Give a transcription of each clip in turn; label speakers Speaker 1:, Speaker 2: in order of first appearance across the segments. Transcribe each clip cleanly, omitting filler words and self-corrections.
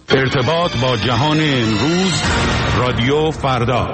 Speaker 1: ارتباط با جهان امروز، رادیو فردا.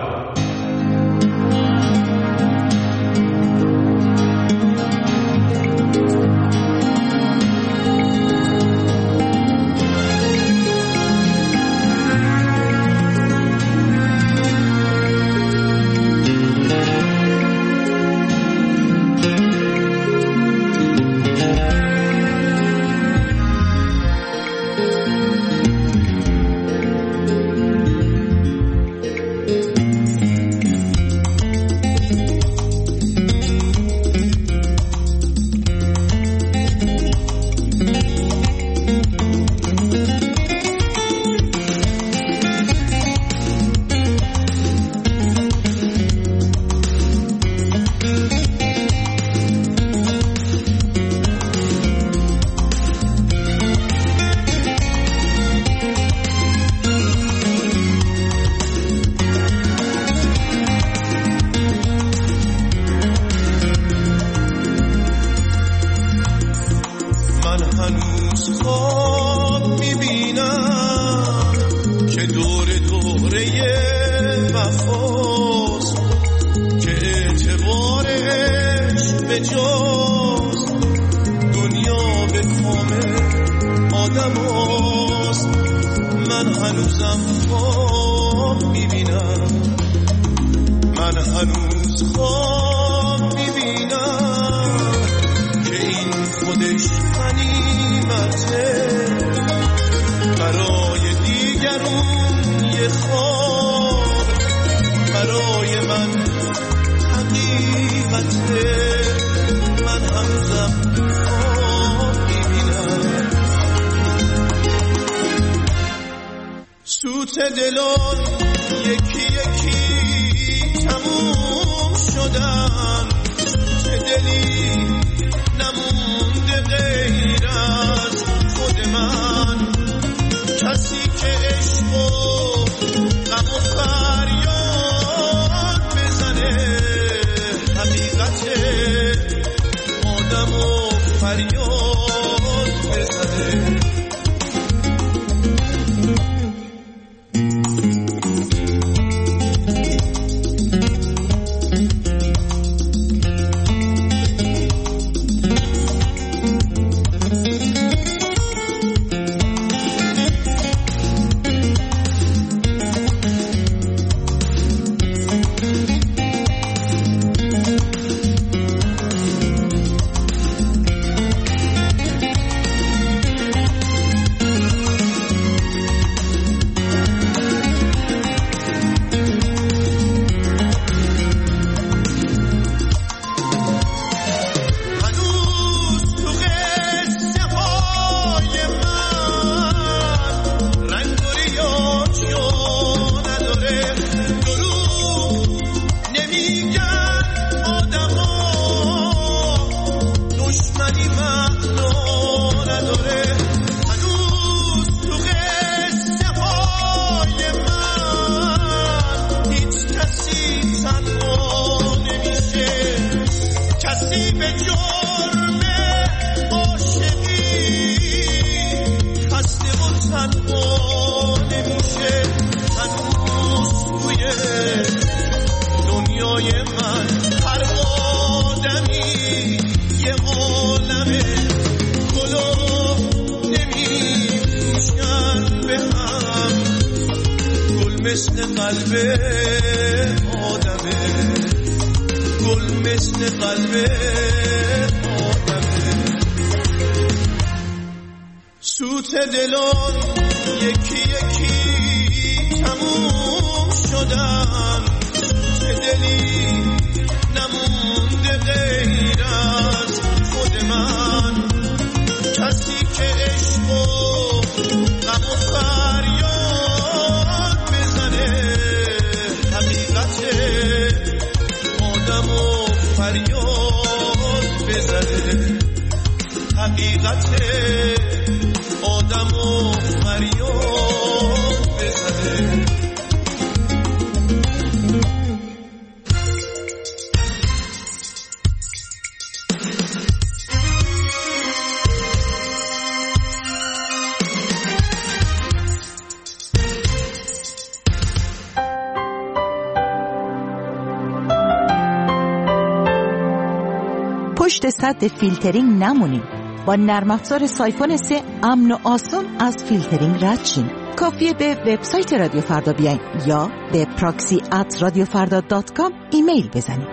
Speaker 2: پشت سد فیلترینگ نمونید. با نرم افزار سایفون 3 امن و آسان از فیلترینگ رد شین. کافیه به وبسایت رادیو فردا بیاین یا به proxy@radiofarda.com ایمیل بزنید.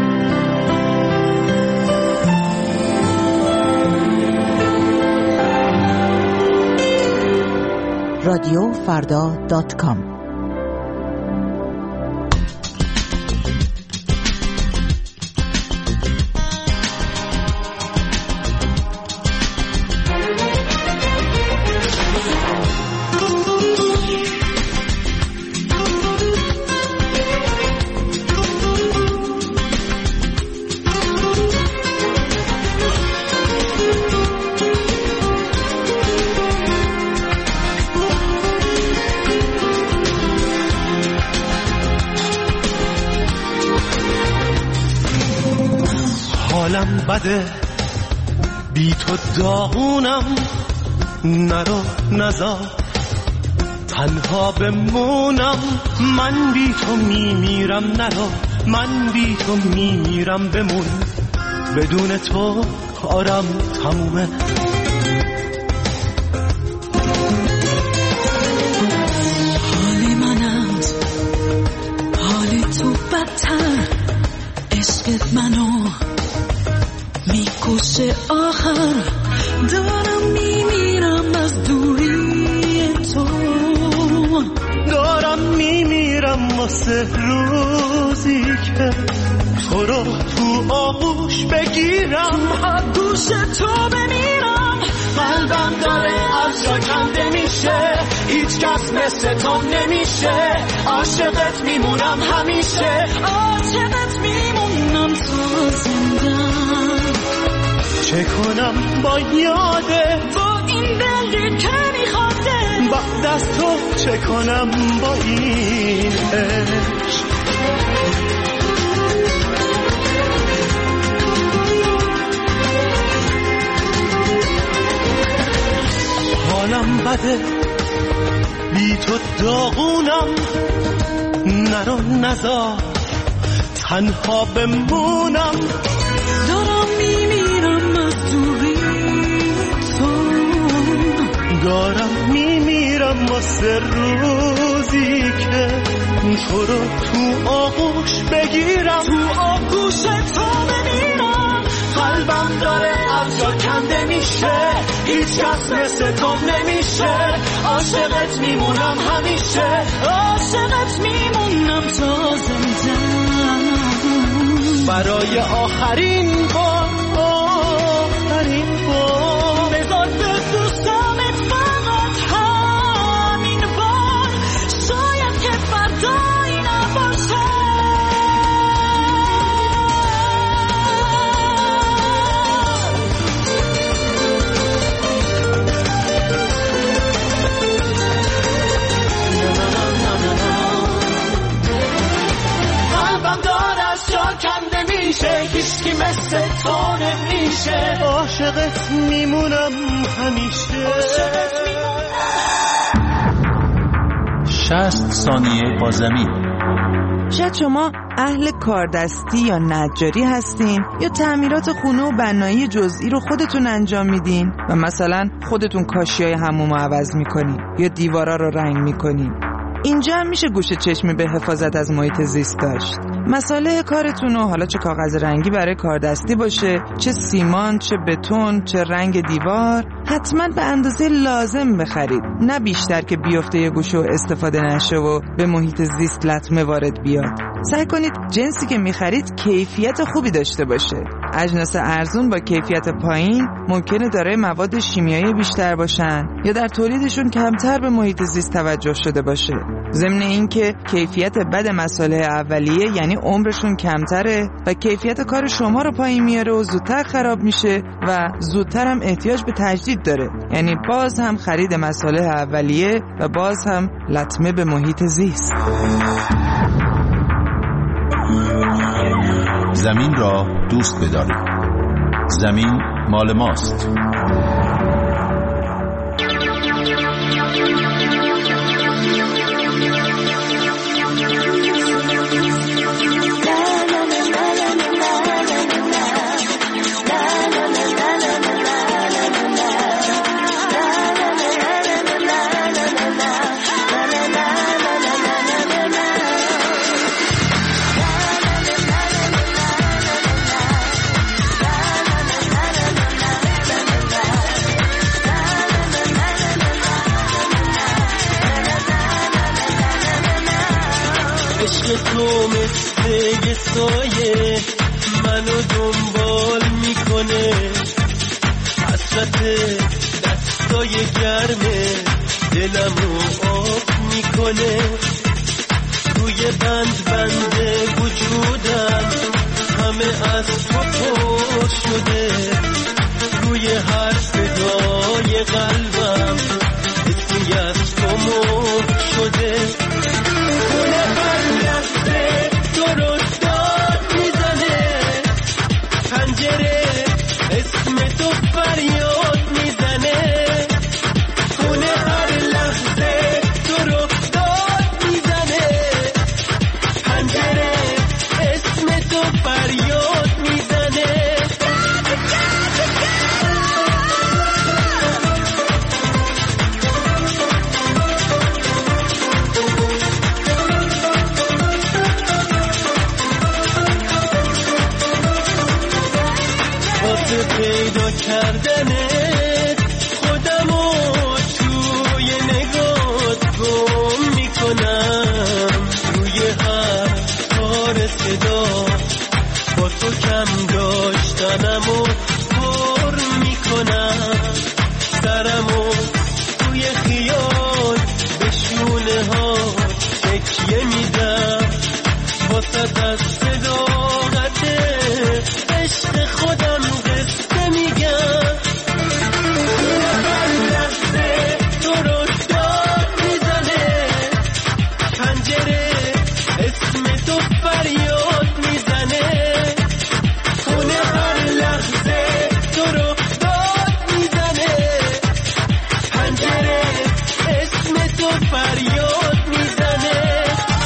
Speaker 2: radiofarda.com.
Speaker 3: حالم بده بی تو داغونم، نرو نزار تنها بمونم، من بی تو میمیرم، نرو من بی تو میمیرم، بمون بدون تو کارم تمومه.
Speaker 4: حالی منم حالی تو بدتر، عشقت منو میکشه آخر، دارم میمیرم از دوری تو،
Speaker 3: دارم میمیرم واسه روزی که تو رو تو آغوش بگیرم،
Speaker 4: آغوش تو بمیرم،
Speaker 3: قلبم داره از جا کنده میشه، هیچ کس مثل تو نمیشه، عاشقت میمونم همیشه،
Speaker 4: عاشقت میمونم تا زندم.
Speaker 3: چه کنم با یاده،
Speaker 4: با این دلی که میخواده،
Speaker 3: بعد از تو چه کنم با این عشق. حالم بده بی تو داغونم، نرو نزار تنها بمونم،
Speaker 4: دارم میمیرم از دوری تو،
Speaker 3: دارم میمیرم واسه روزی که تو رو تو آغوش بگیرم،
Speaker 4: تو آغوش تو بمیرم،
Speaker 3: قلبم داره از جا کنده میشه، هیچ کس مثل تو نمیشه، عاشقت میمونم همیشه،
Speaker 4: عاشقت میمونم تا زندم.
Speaker 3: برای آخرین بار
Speaker 4: بذار ببوسمت فقط همین بار، شاید که فردایی نباشه.
Speaker 3: قلبم داره از جا کنده میشه، هیچکی مثل تو نمیشه، عاشقت میمونم همیشه، عاشقت میمونم.
Speaker 1: 60 ثانیه با زمین.
Speaker 2: شاید شما اهل کاردستی یا نجاری هستین یا تعمیرات خونه و بنایی جزئی رو خودتون انجام میدین و مثلا خودتون کاشیای حموم رو عوض میکنین یا دیوارا رو رنگ میکنین. اینجا هم میشه گوش چشمی به حفاظت از محیط زیست داشت. مساله کارتون رو، حالا چه کاغذ رنگی برای کاردستی باشه، چه سیمان، چه بتون، چه رنگ دیوار، حتما به اندازه لازم بخرید، نه بیشتر که بیفته یه گوشه و استفاده نشه و به محیط زیست لطمه وارد بیاد. سعی کنید جنسی که میخرید کیفیت خوبی داشته باشه. اجناس ارزون با کیفیت پایین ممکنه دارای مواد شیمیایی بیشتر باشن یا در تولیدشون کمتر به محیط زیست توجه شده باشه. ضمن این که کیفیت بد مصالح اولیه یعنی عمرشون کمتره و کیفیت کار شما رو پایین میاره و زودتر خراب میشه و زودتر هم احتیاج به تجدید داره، یعنی باز هم خرید مصالح اولیه و باز هم لطمه به محیط زیست.
Speaker 1: زمین را دوست بدارید. زمین مال ماست.
Speaker 3: تو مثل یه سایه منو دنبال میکنه، حسرت دستای گرمه دلمو آب میکنه، روی بند وجودم همه از تو پر شده، روی هر صدای قلبم اسمی از تو مهر شده، خونه هر لحظه تو رو داد میزنه، پنجره اسم تو فریاد میزنه، خونه هر لحظه تو رو داد میزنه، پنجره اسم تو فریاد میزنه. واسه پیدا کردنت خودمو توی نگات گم میکنم، روی هر تار صدا با تو کم داشتنمو پر میکنم، سرمو توی خیال به شونه ها تکیه میدم، واسه از صداقت عشق خودم قصه میگم، هر لحظه تو رو داد میزنه، پنجره اسم تو فریاد میزنه، خونه هر لحظه تو رو داد میزنه، پنجره اسم تو فریاد میزنه.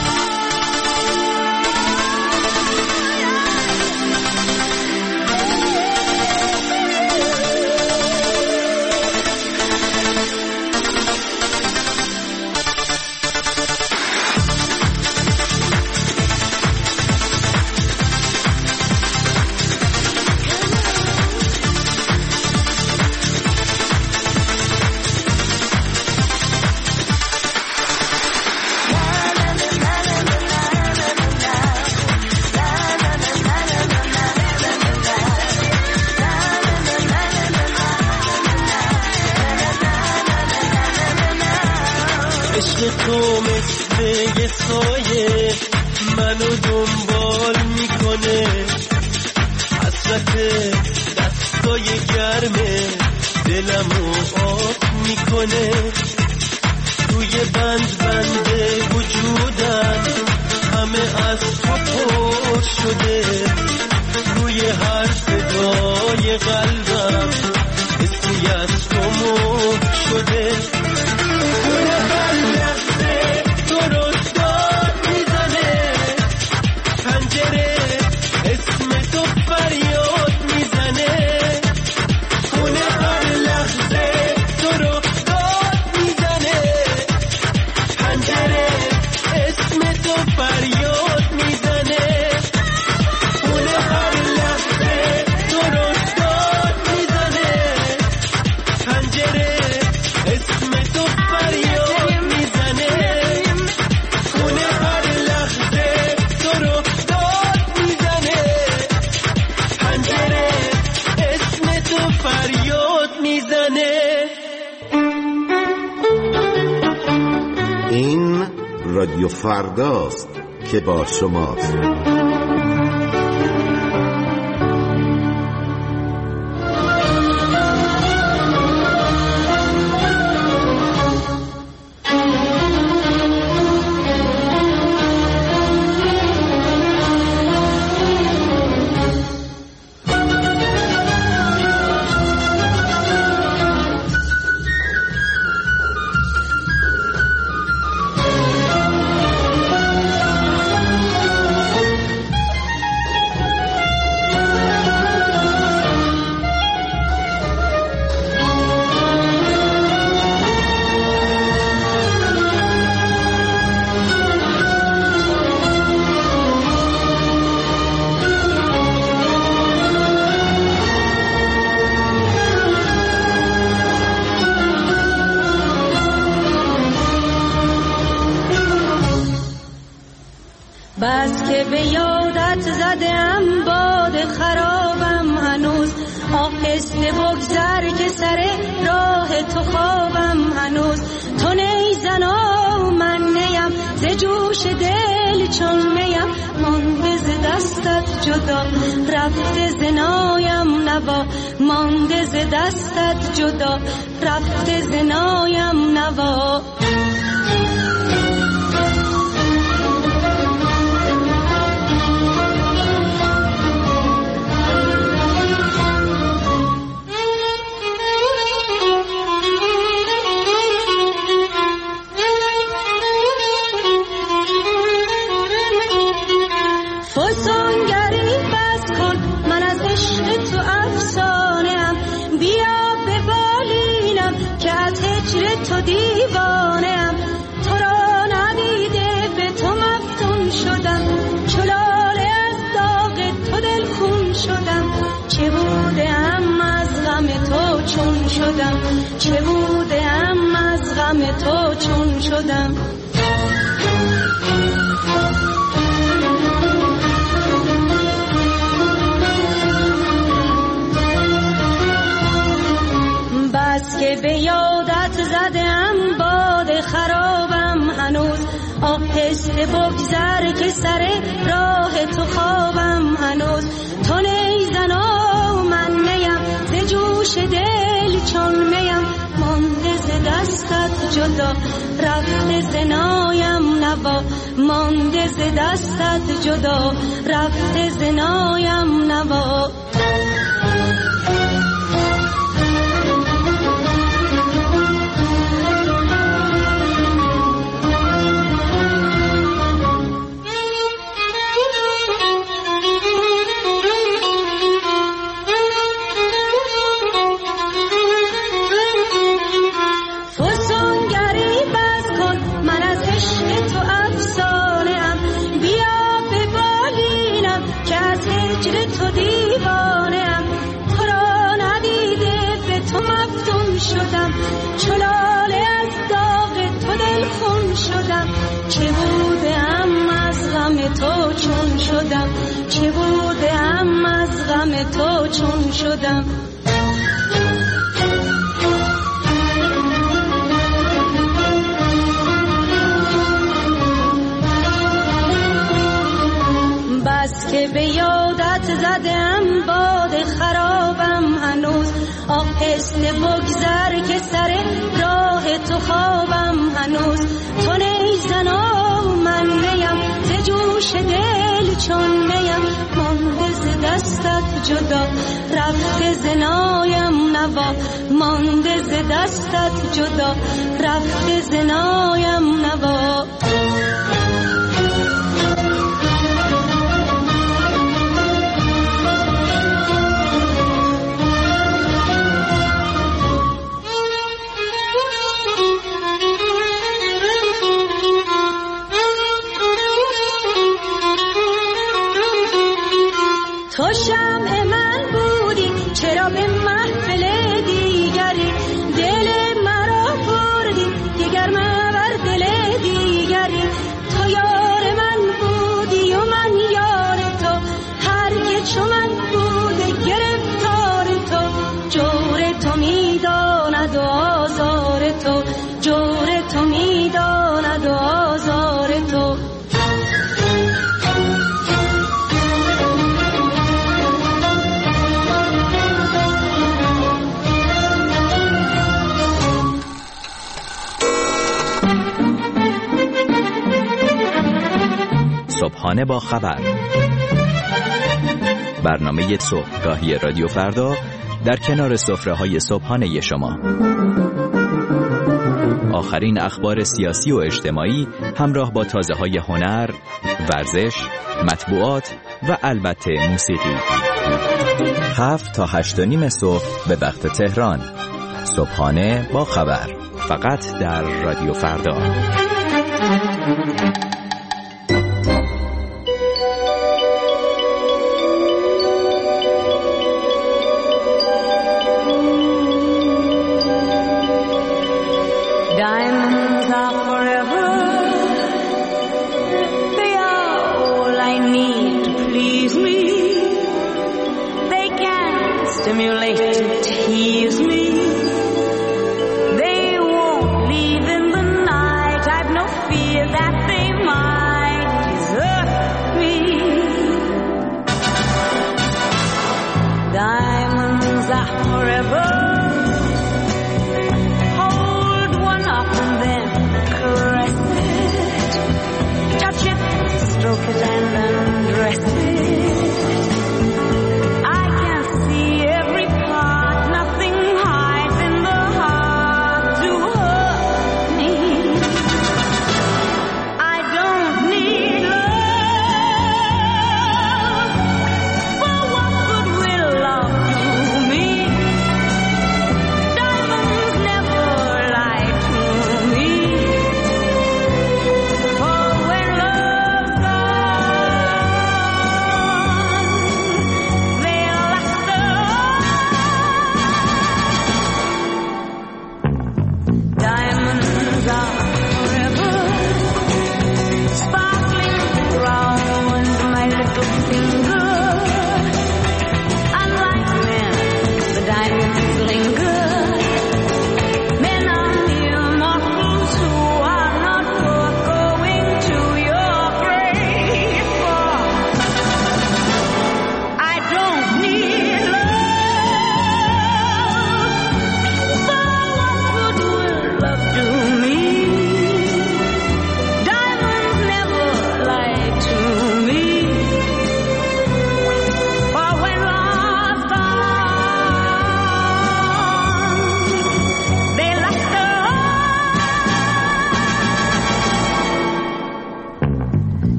Speaker 3: عشق تو مثل یه سایه منو دنبال میکنه، حسرت دستای گرمه دلمو آب میکنه، روی بند وجودم همه از تو پر شده، روی هر صدای قلبم اسمی از تو مهر شده، هر لحظه تو رو داد میزنه، پنجره اسم تو فریاد میزنه، خونه هر لحظه تو رو داد میزنه، پنجره اسم تو فریاد میزنه، خونه هر لحظه تو رو داد میزنه، پنجره اسم تو فریاد میزنه، خونه هر لحظه تو رو داد میزنه، پنجره اسم تو فریاد میزنه.
Speaker 5: این رادیو فرداست که با شماست.
Speaker 6: بس که به یادت زدم باد خرابم هنوز، آهسته بگذر که سر راه تو خوابم هنوز. تو نی زنا و من نیم، ز جوش دل چون میم، مانده ز دستت جدا رفته ز نایم نوا، مانده ز دستت جدا رفته ز نایم نوا.
Speaker 4: تو دیوانه‌ام، تو را ندیده به تو مفتون شدم، چو لاله از داغ تو دلخون شدم. چه بودم از غم تو چون شدم، چه بودم از غم تو چون شدم. بس که به یادت زدم باد خرابم هنوز، آهسته بگذر که سر راه تو خوابم هنوز. تو نی زنا و من نیم، ز جوش دل چون میم، مانده ز دستت جدا رفته ز نایم نوا، مانده ز دستت جدا رفته ز نایم نوا. شدم چو لاله از داغ تو دلخون شدم. چه بودم از غم تو چون شدم، چه بودم از غم تو چون شدم. بس که به یادت زدم باد خرابم هنوز، آهسته بگذر که سر راه تو خوابم هنوز. تو نی زنا و من نیم، ز جوش دل چون میم، مانده ز دستت جدا رفته ز نایم نوا، مانده ز دستت جدا رفته ز نایم نوا. تو شمع من بودی چرا به محفل دیگری، دل مرا بردی دیگر مبر دل دیگری. تو یار من بودی و من یار تو، هر که چو من بوده گرفتار تو. جور تو میداند و آزار تو، جور تو میداند و آزار تو.
Speaker 7: صبحانه با خبر، برنامه صبحگاهی رادیو فردا در کنار سفره‌های صبحانه شما. آخرین اخبار سیاسی و اجتماعی همراه با تازه‌های هنر، ورزش، مطبوعات و البته موسیقی. 7 تا 8:30 صبح به وقت تهران. صبحانه با خبر، فقط در رادیو فردا.
Speaker 4: Diamonds are forever, they are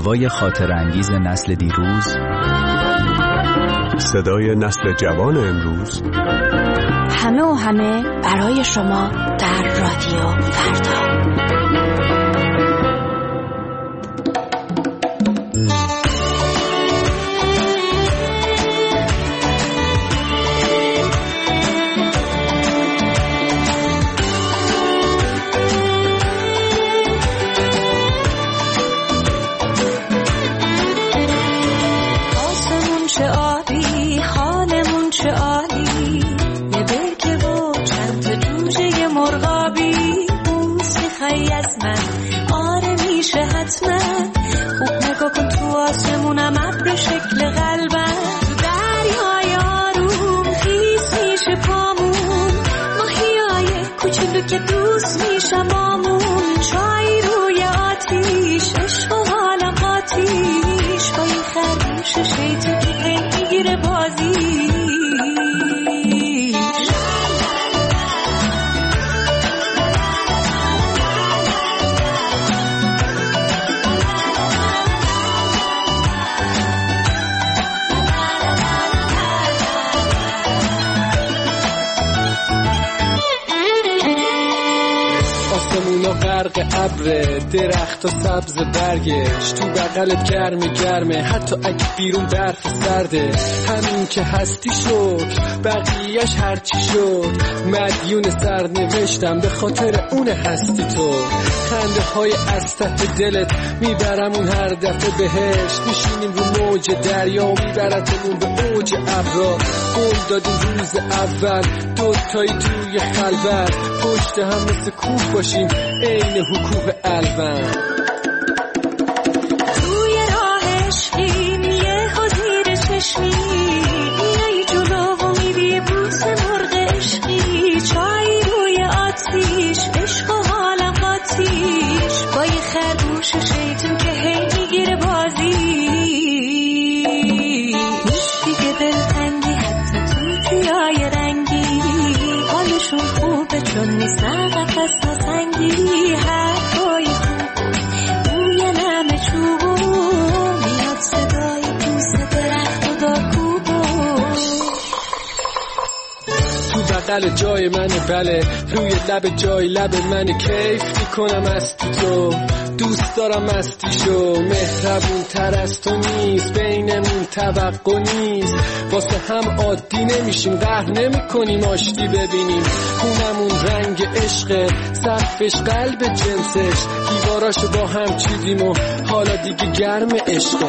Speaker 7: نوای خاطر انگیز نسل دیروز،
Speaker 8: صدای نسل جوان امروز،
Speaker 9: همه برای شما در رادیو فردا.
Speaker 6: آسمونم ابر شکل قلبم، دریای آروم خیس میشه پامون، ماهیای کوچولو که دوست میشم بامون، چای روی آتیش، عشق و حالم قاتیش، با این خرگوش شیطون که میگیره بازی.
Speaker 3: غرق ابر، درخت و سبز برگش، تو بغلت گرمه، حتی اگه بیرون برف سرده. همین که هستی شد، بقیهش هرچی شد، مدیون سرنوشتم به خاطر اون هستی تو. خنده های از ته دلت میبرم اون هر دفعه بهشت، میشینیم رو موج دریا و میبرتمون به اوج ابرا. قول دادیم روز اول دوتایی توی خلوت، پشت هم مثل کوه باشیم عین حکوه الوان.
Speaker 6: توی راه عشقیم یه زیر چشمی، میای جلو و میری بوس مرغ عشقی، چای روی آتیش، عشق و حالم قاتیش، با یه خرگوش شیطون که هی میگیره بازی. نیست دیگه دلتنگی حتی توتیای رنگی، حالشون خوبه چون نیستن قفص نسنگی، حرفای خوب بوی نم چوبو، میاد صدای پوست درخت و دارکوبو.
Speaker 3: تو بغل جای منه بله، روی لب جای لب منه، کیف میکنم از تو، دوست دارم مستیشو. مهربون تر از تو نیست، بینمون توقع نیست، واسه هم عادی نمیشیم، قهر نمی کنیم آشتی ببینیم. خونمون رنگ عشقه، سقفش قلب جنسش، دیواراشو با هم چیدیم و حالا دیگه گرم عشقه.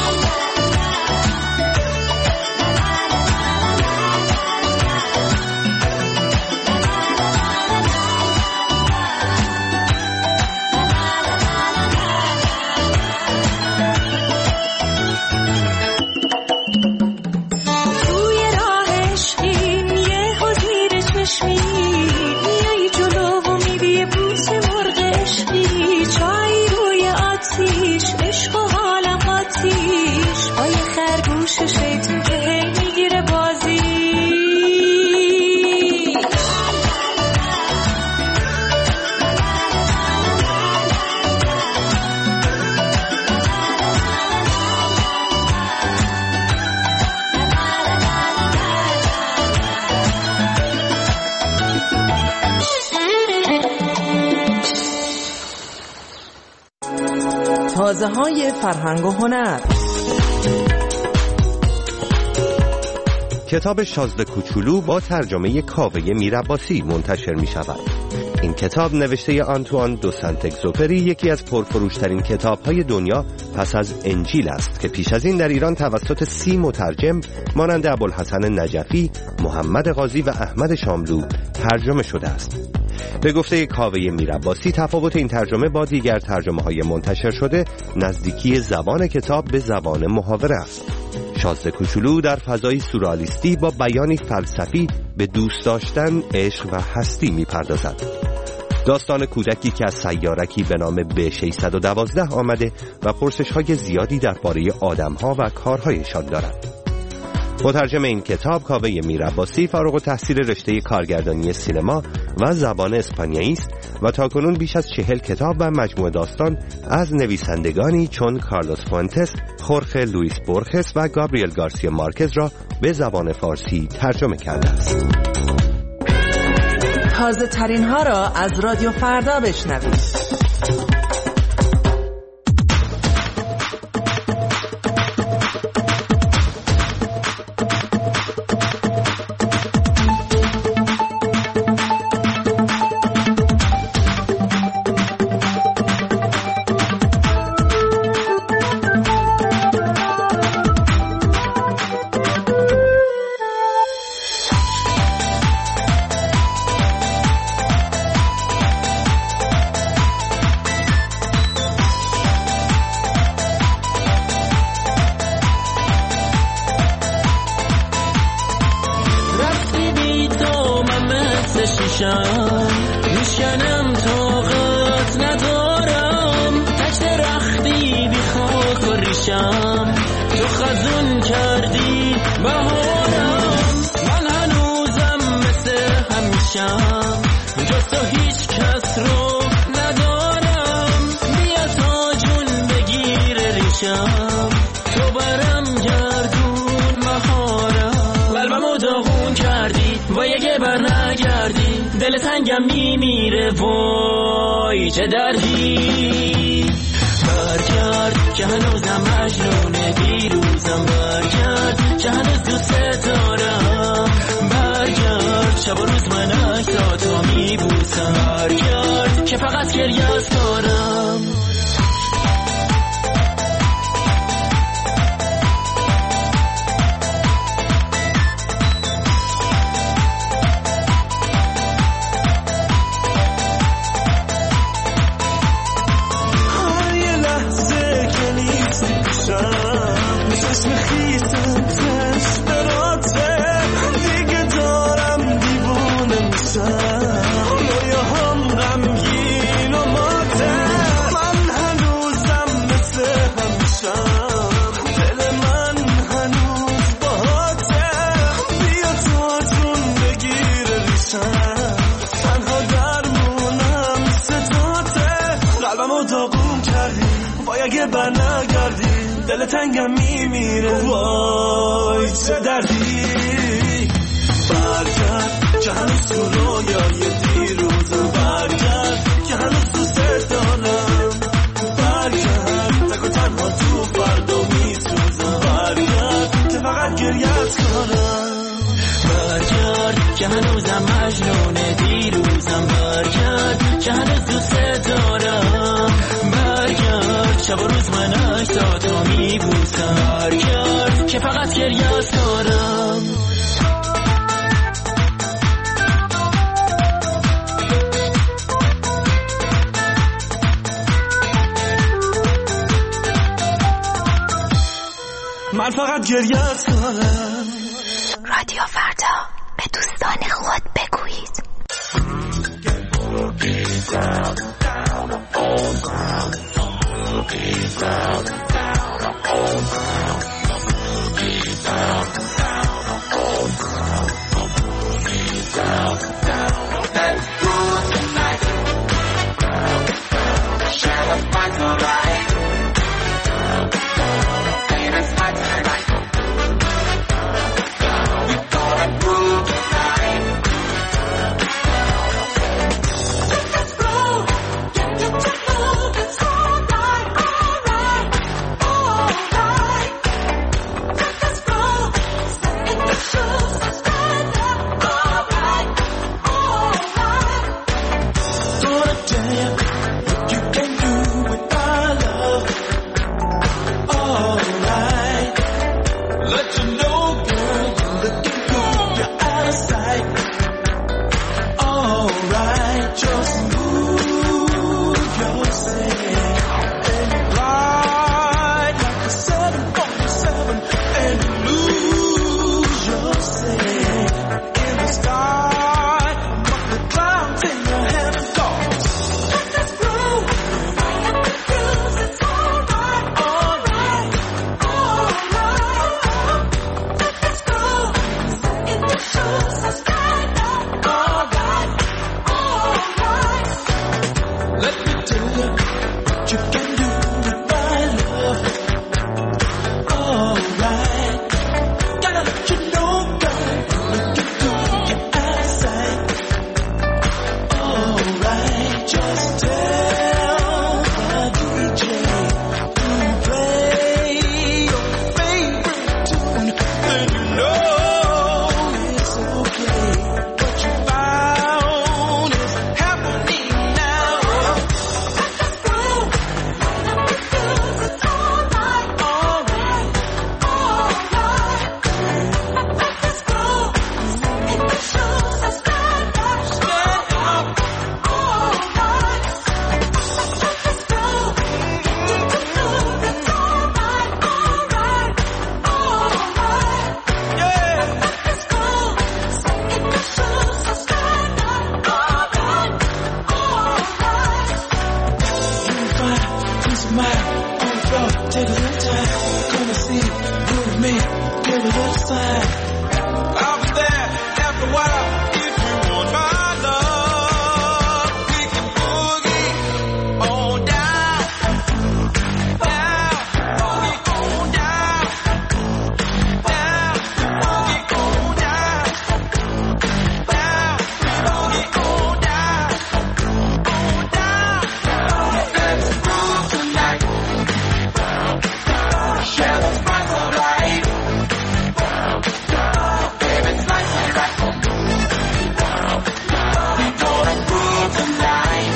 Speaker 2: تازه‌های فرهنگ و هنر.
Speaker 10: کتاب شازده کوچولو با ترجمه کاوه میرعباسی منتشر می شود. این کتاب نوشته آنتوان دو سنت اگزوپری، یکی از پرفروشترین کتاب‌های دنیا پس از انجیل است که پیش از این در ایران توسط 30 مترجم مانند ابوالحسن نجفی، محمد قاضی و احمد شاملو ترجمه شده است. به گفته کاوه میرعباسی، تفاوت این ترجمه با دیگر ترجمه‌های منتشر شده نزدیکی زبان کتاب به زبان محاوره است. شازده کوچولو در فضای سورئالیستی با بیانی فلسفی به دوست داشتن، عشق و هستی می‌پردازد. داستان کودکی که از سیارکی به نام B612 آمده و پرسش‌های زیادی درباره آدم‌ها و کارهایشان دارد. مترجم این کتاب کاوه میرعباسی فارغ التحصیل رشته کارگردانی سینما و زبان اسپانیایی است و تاکنون بیش از 40 کتاب و مجموعه داستان از نویسندگانی چون کارلوس فوئنتس، خورخه لوئیس بورخس و گابریل گارسیا مارکز را به زبان فارسی ترجمه کرده است.
Speaker 2: تازه ترین ها را از رادیو فردا بشنوید.
Speaker 11: میشنم طاقت ندارم، تک درختی بی خاک و ریشم، تو خزون کردی بهارم، من هنوزم مثل همیشم، جز تو هیچ کس رو ندارم، بیا تا جون بگیر ریشم، تو برم گردون مهارم، قلبمو داغون کردی و یه بر نگردی، دل تنگم میمیره وای چه دردی، برگرد که هنوزم مجنون دیروزم، برگرد که هنوز دوست دارم، برگرد شب و روز من عکساتو میبوسم، برگرد که فقط گریه‌ات دارم.
Speaker 12: اگه بر نگردی دل تنگم میمیره وای چه دردی، برگرد که هنوز تو رویای دیروزم، برگرد که هنوز دوست دارم، برگرد تک و تنها تو فردا میسوزم، برگرد که فقط گریه‌ات کنم،
Speaker 11: برگرد که هنوزم مجنون دیروزم، برگرد که هنوز دوست دارم، برگرد شب و روز من عکساتو میبوسم، برگرد که فقط گریه‌ات دارم.
Speaker 12: من فقط گریه‌ات دارم.
Speaker 9: رادیو فردا، به دوستان خود بگویید.
Speaker 12: You can do it, I love. mind on the floor, take a little time. Come and see, move me, give it a sign. I'll be there after a while. If you want my love, we can boogie on down, down, boogie on down, down, boogie on down, down, boogie on down, on down. Let's move tonight. Share the sparks of light. Baby, it's nice and right. We gonna groove tonight.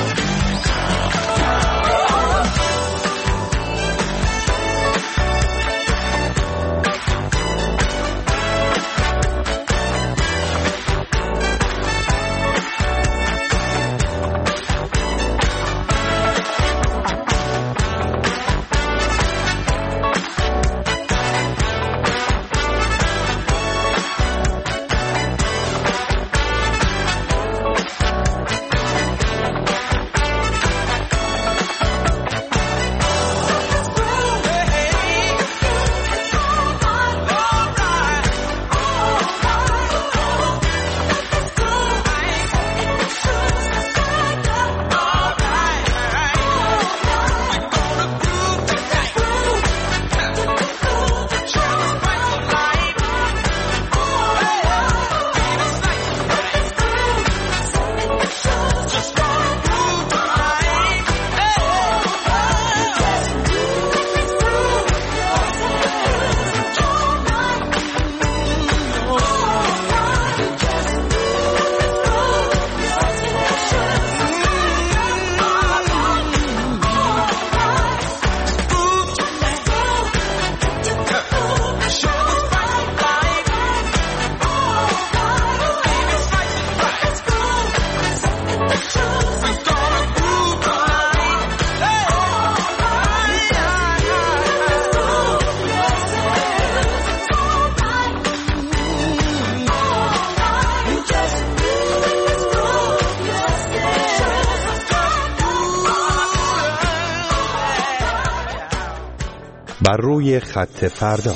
Speaker 10: بر روی خط فردا.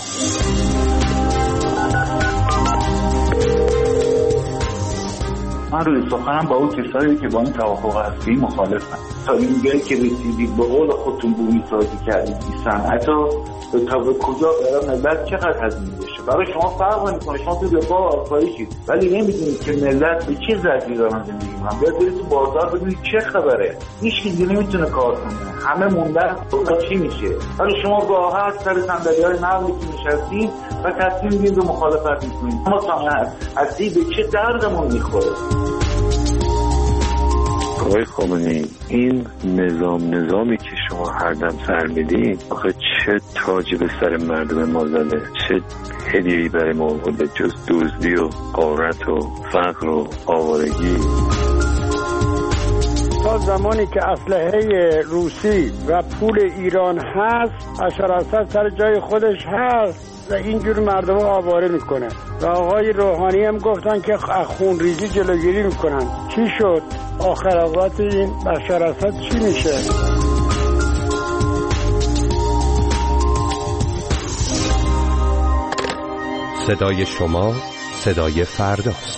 Speaker 13: من روی سخنم با اون کسایی که با این توافق هستی مخالفم. تا اینجایی که رسیدید به قول خودتون بومی سازی کردید این صنعت رو تا به کجا برای ملت چقدر هزینه بشه. برای شما فرق نمی‌کنه، شما تو دفاع آسایشید ولی نمیدونید که ملت به چه زجری دارن زندگی می‌کنن. برید تو بازار ببینید چه خبره. هیچ کسی نمیتونه کار کنه، همه موندن چی میشه. ولی شما راحت سر صندلی‌های نقلی که نشستید و تصمیم میگیرید و مخالفت می‌کنید. ما صنعت هستی به چه دردمون می‌خوره.
Speaker 14: آقای خامنه‌ای، این نظامی که شما هر دم سر میدین آخه چه تاجی به سر مردم ما زده، چه هدیه‌ای برای ما آورده جز دزدی و غارت و فقر و آوارگی.
Speaker 15: تا زمانی که اسلحه روسی و پول ایران هست، بشار اسد سر جای خودش هست و اینجور مردم آواره میکنه. و آقای روحانی هم گفتن که خونریزی جلوگیری میکنن. چی شد؟ آخر عاقبت این بشار اسد چی میشه؟
Speaker 10: صدای شما صدای فرداست.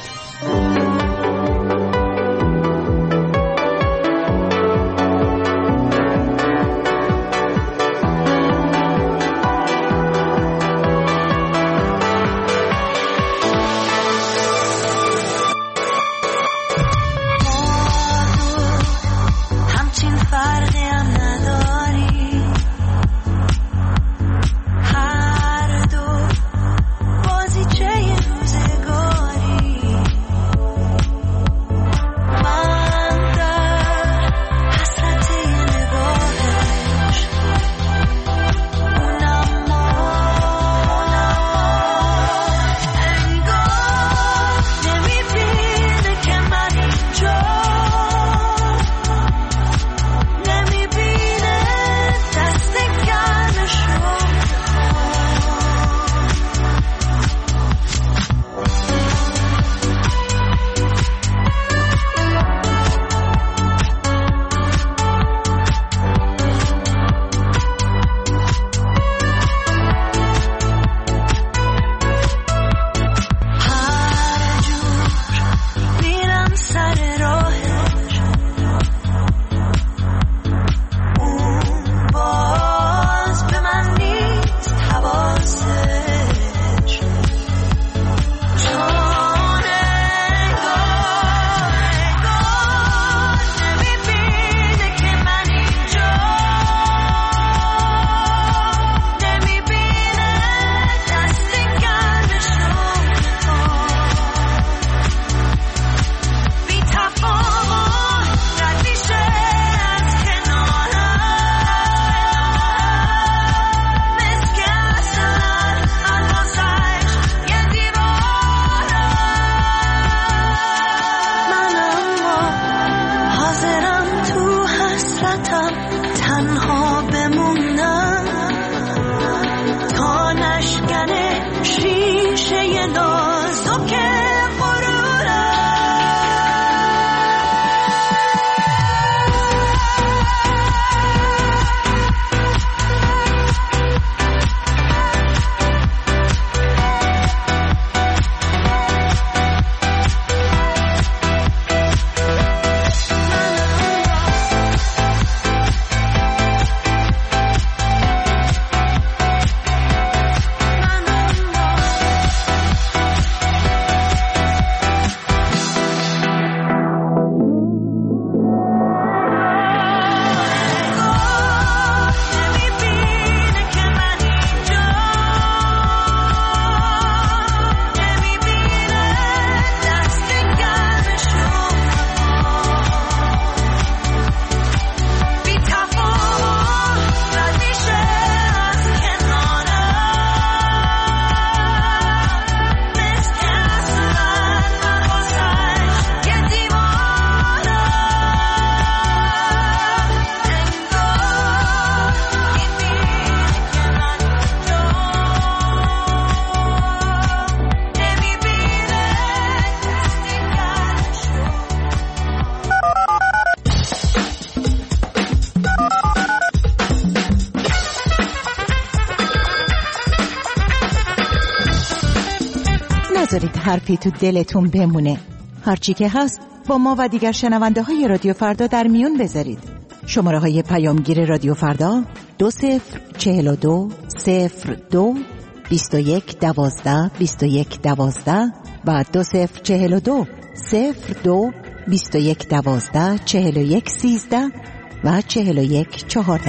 Speaker 16: نذارید حرفی تو دلتون بمونه. هرچی که هست با ما و دیگر شنونده های رادیو فردا در میون بذارید. شماره های پیامگیر رادیو فردا 2042 02 21 12 21 12 و 2042 02 21 12 41 13 و 41 14.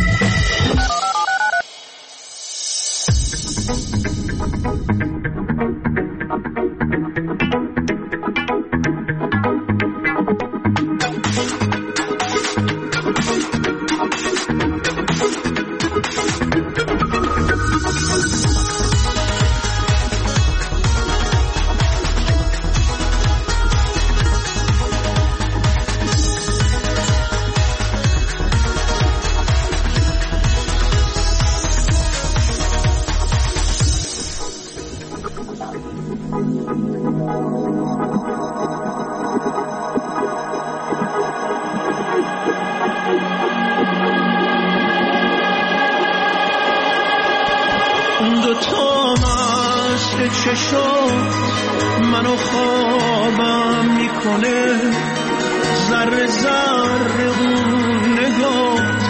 Speaker 12: منو خوابم میکنه، ذره ذره اون نگاه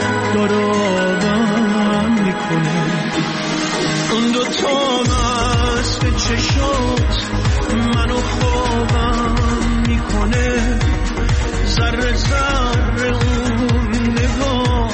Speaker 12: دارابم میکنه. اون دوتا مست چشات منو خوابم میکنه، ذره ذره اون نگاه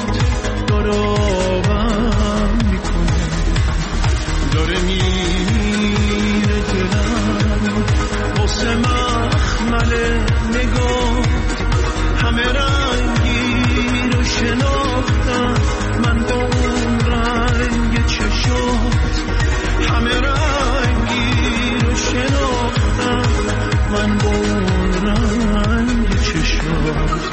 Speaker 12: دارابم میکنه. داره میره دلم واسه مخمل نگاه، همه رنگی رو شناختم من با اون رنگ چشات، همه رنگی رو شناختم من با اون رنگ چشات.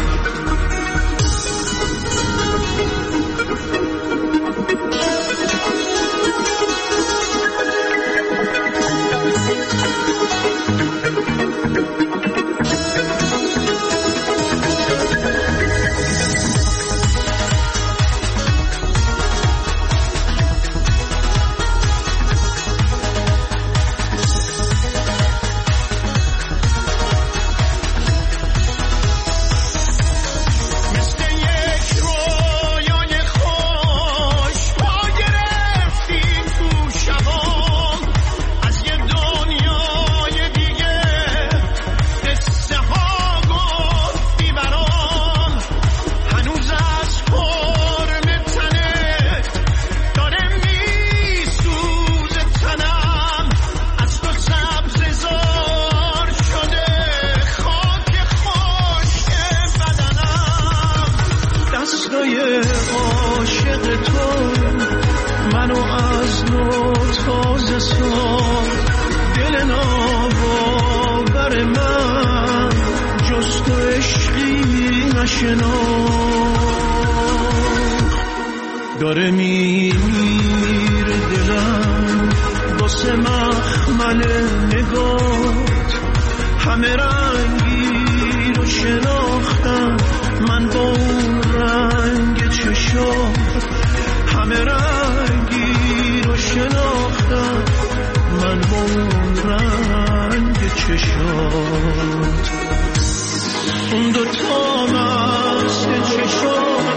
Speaker 12: داره میره دلم واسه مخمل نگات، همه رنگی رو شناختم من با اون رنگ چشات، همه رنگی رو شناختم من با اون رنگ چشات. اون دوتا مست چشات.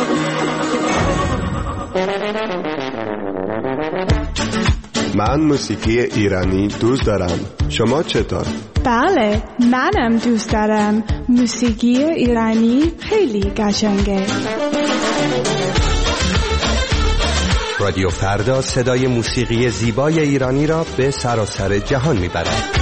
Speaker 8: من موسیقی ایرانی دوست دارم. شما چطور؟
Speaker 17: بله، منم دوست دارم. موسیقی ایرانی خیلی قشنگه.
Speaker 10: رادیو فردا صدای موسیقی زیبای ایرانی را به سراسر جهان میبرد.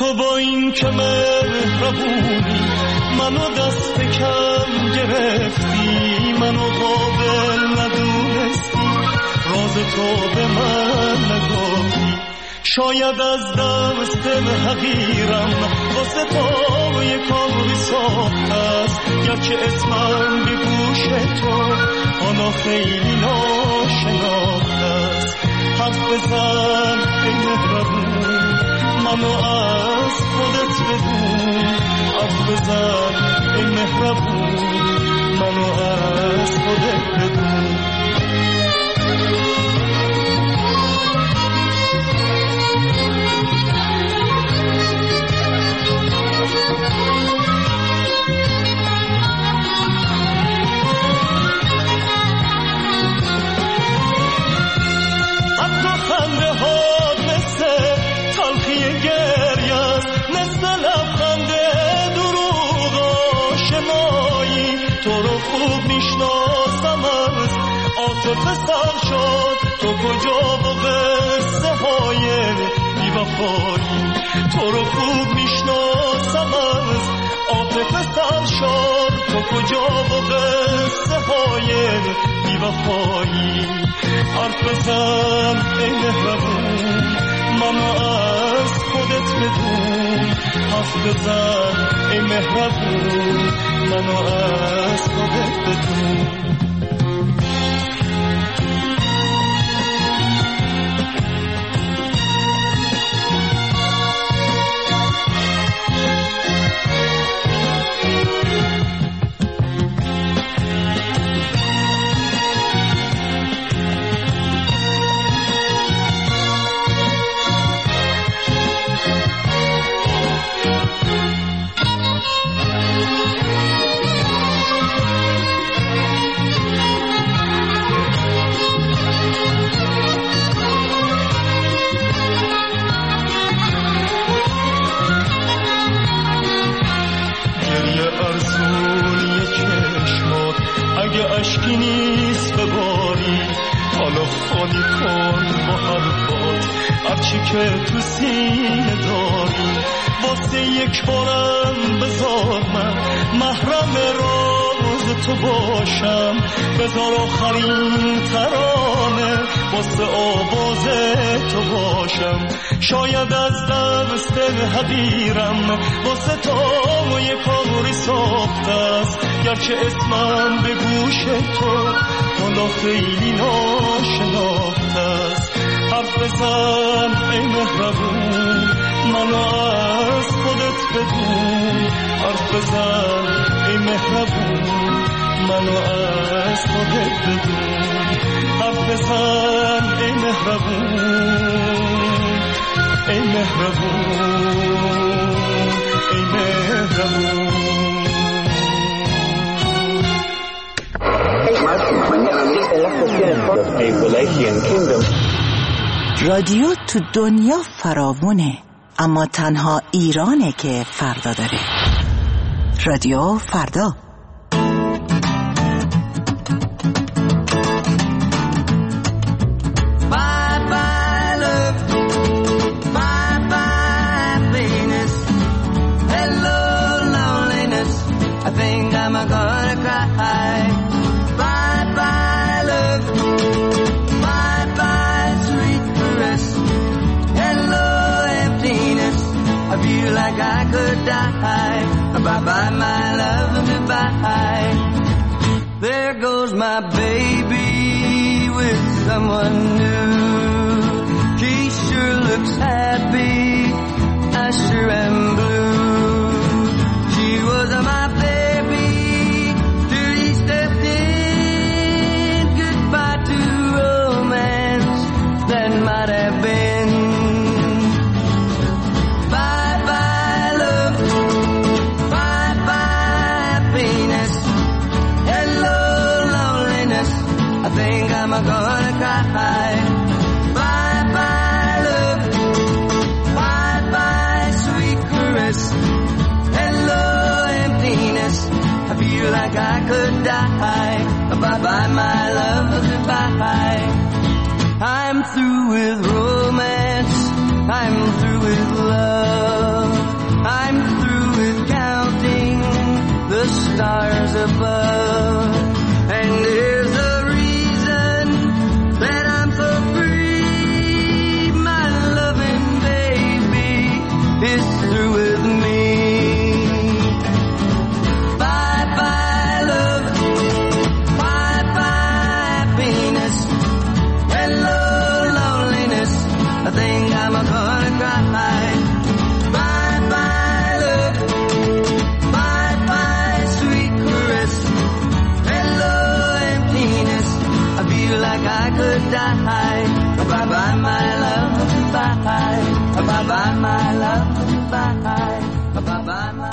Speaker 12: تو با این که مهربونی منو دست کم گرفتی، منو قابل ندونستی، راز تو به من نگفتی. شاید از دست حقیرم واسه تو یک کاری ساخت است، گرچه اسمم به گوش تو آنا خیلی ناشناخت است. حرف بزن ای مهربون منو از خودت بدون، حرف بزن ای مهربون منو از خودت بدون. عاطفه سر شد تو کجا با قصه های بی‌وفایی، تو رو خوب میشناسم از عاطفه سر شد تو کجا با قصه های بی‌وفایی. حرف بزن ای مهربون منو از خودت بدون، حرف بزن ای مهربون منو از خودت بدون. اشکی نیست بباری حالا خالی کن با حرفات هرچی که تو سینه داری. واسه یک بارم بذار من محرم راز تو باشم، بذار آخرین ترانه واسه آواز تو باشم. شاید از دست حقیرم واسه تو یک کاری ساخته است، گرچه اسمم به گوش تو حالا خیلی ناشناخته است. حرف بزن ای مهربون منو از خودت بدون، حرف بزن ای مهربون منو از خودت بدون. حرف بزن ای مهربون ای مهربون ای مهربون.
Speaker 16: رادیو تو دنیا فراوونه، اما تنها ایرانه که فردا داره. رادیو فردا.
Speaker 11: Bye-bye, my love, goodbye. There goes my baby with someone new. She sure looks happy, I sure am blue. She was my baby till he stepped in. Goodbye to romance that might have been. I'm gonna cry. Bye-bye, love. Bye-bye, sweet caress. Hello, emptiness. I feel like I could die. Bye-bye, my love, goodbye. I'm through with romance. I'm through with love. Bye bye my love, bye. Bye bye my love, bye. Bye bye my...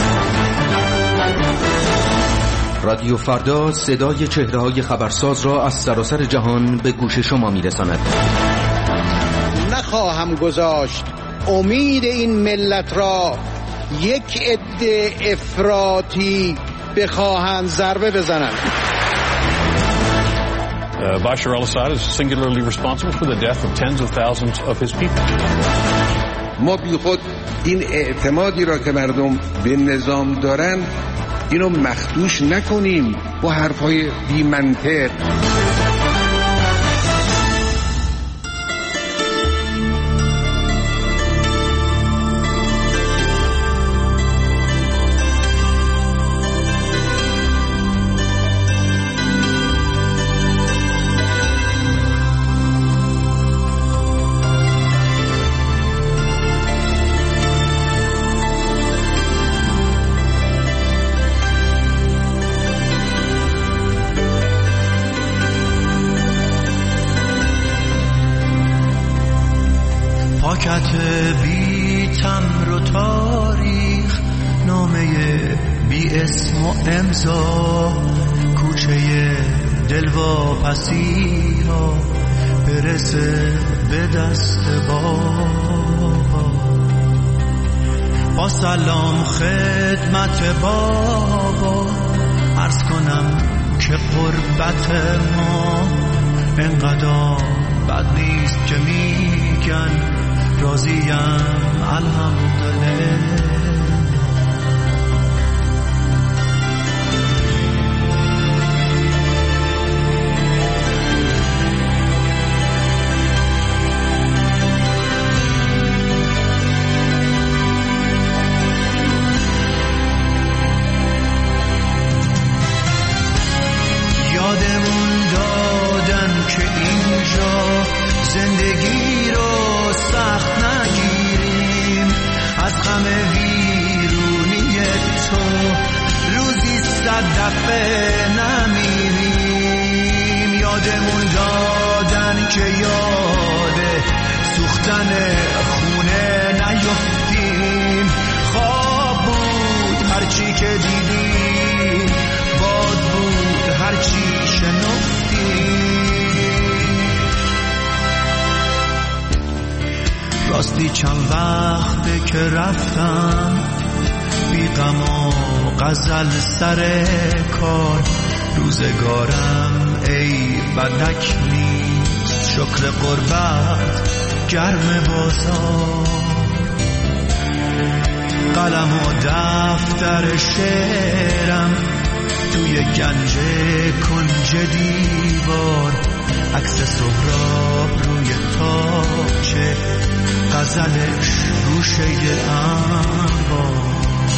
Speaker 18: رادیو فردا صدای چهره‌های خبرساز را از سراسر جهان به گوش شما می‌رساند.
Speaker 19: نخواهم گذاشت امید این ملت را یک عده افراطی بخواهند ضربه بزنند.
Speaker 20: Bashar al-Assad is singularly responsible for the death of tens of thousands of his people.
Speaker 21: ما بی خود این اعتمادی را که مردم به نظام دارن اینو مخدوش نکنیم با حرفای بی منطق.
Speaker 11: پاکت بی تمر و تاریخ، نامه بی اسم و امضا، کوچه دلواپسی ها برسه به دست بابا. با سلام خدمت بابا عرض کنم که قربت ما انقدر بد نیست که میگن راضیم الحمدلله. یادمون دادن که اینجا زندگی رو سخت نگیریم، از غم ویرونی تو روزی 100 دفعه نمیریم. یادمون دادن که یاد سوختن خونه نیفتیم، خواب بود هرچی که دیدیم، باد بود هرچی شنفتیم. راستی چند وقته که رفتم بی غم و غزل سر کار، روزگارم ای بدک نیست، شکر قربت گرم بازار. قلم و دفتر شعرم توی گنج کنج دیوار، عکس سهراب روی تاقچه، غزلش گوشه انبار.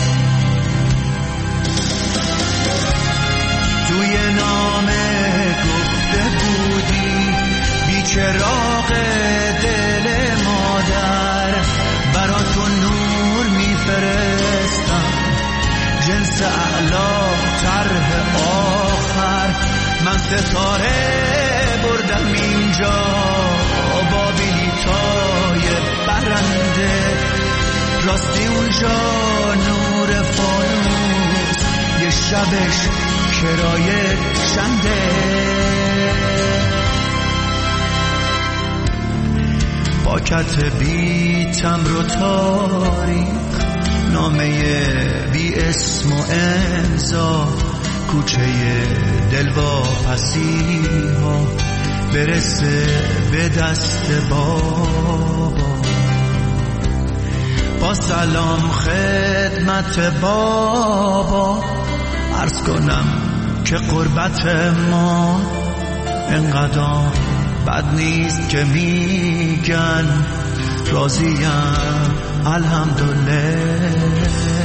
Speaker 11: توی نامه گفته بودی بی چراغ دل مادر، برا تو نور میفرستم جنس اعلا طرح آخر. من ستاره بردم اینجا با بلیطای برنده، راستی اونجا نور فانوس یه شبش کرایه چنده. پاکت بی تمر و تاریخ، نامه بی اسم و امضا، کوچه دلواپسی ها برسه به دست بابا. با سلام خدمت بابا عرض کنم که قربت ما انقدر بد نیست که میگن راضیم الحمدلله.